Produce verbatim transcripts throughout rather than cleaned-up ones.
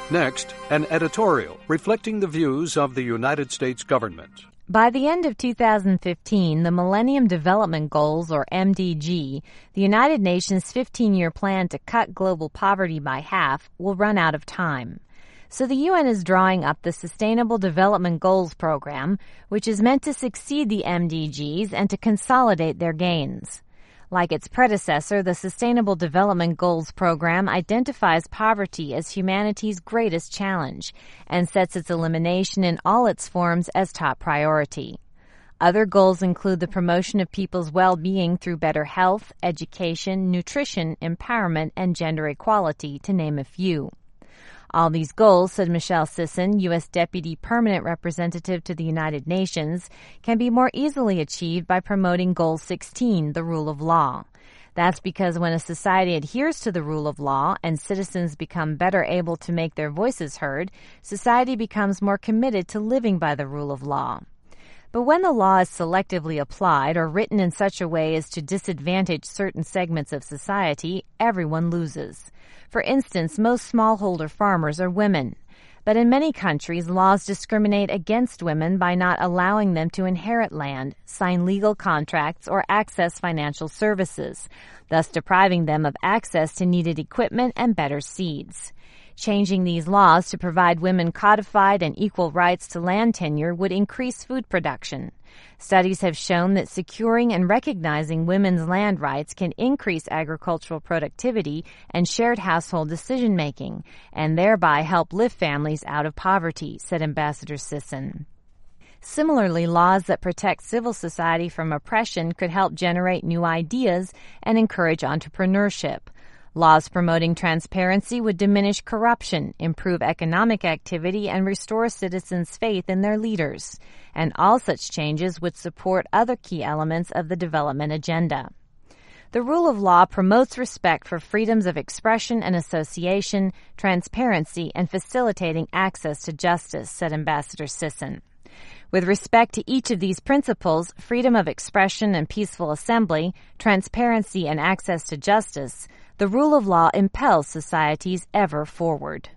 Next, an editorial reflecting the views of the United States government. By the end of two thousand fifteen, the Millennium Development Goals, or M D G, the United Nations fifteen-year plan to cut global poverty by half, will run out of time. So the U N is drawing up the Sustainable Development Goals program, which is meant to succeed the M D Gs and to consolidate their gains. Like its predecessor, the Sustainable Development Goals program identifies poverty as humanity's greatest challenge and sets its elimination in all its forms as top priority. Other goals include the promotion of people's well-being through better health, education, nutrition, empowerment, and gender equality, to name a few. All these goals, said Michelle Sisson, U S Deputy Permanent Representative to the United Nations, can be more easily achieved by promoting Goal sixteen, the rule of law. That's because when a society adheres to the rule of law and citizens become better able to make their voices heard, society becomes more committed to living by the rule of law. But when the law is selectively applied or written in such a way as to disadvantage certain segments of society, everyone loses. For instance, most smallholder farmers are women. But in many countries, laws discriminate against women by not allowing them to inherit land, sign legal contracts, or access financial services, thus depriving them of access to needed equipment and better seeds. Changing these laws to provide women codified and equal rights to land tenure would increase food production. Studies have shown that securing and recognizing women's land rights can increase agricultural productivity and shared household decision-making, and thereby help lift families out of poverty, said Ambassador Sisson. Similarly, laws that protect civil society from oppression could help generate new ideas and encourage entrepreneurship. Laws promoting transparency would diminish corruption, improve economic activity, and restore citizens' faith in their leaders. And all such changes would support other key elements of the development agenda. The rule of law promotes respect for freedoms of expression and association, transparency, and facilitating access to justice, said Ambassador Sisson. With respect to each of these principles, freedom of expression and peaceful assembly, transparency and access to justice, the rule of law impels societies ever forward.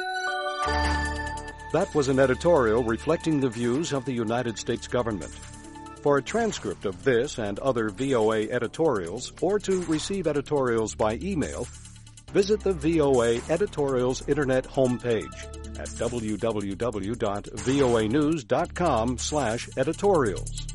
That was an editorial reflecting the views of the United States government. For a transcript of this and other V O A editorials, or to receive editorials by email, visit the V O A Editorials Internet homepage at w w w dot voa news dot com slash editorials.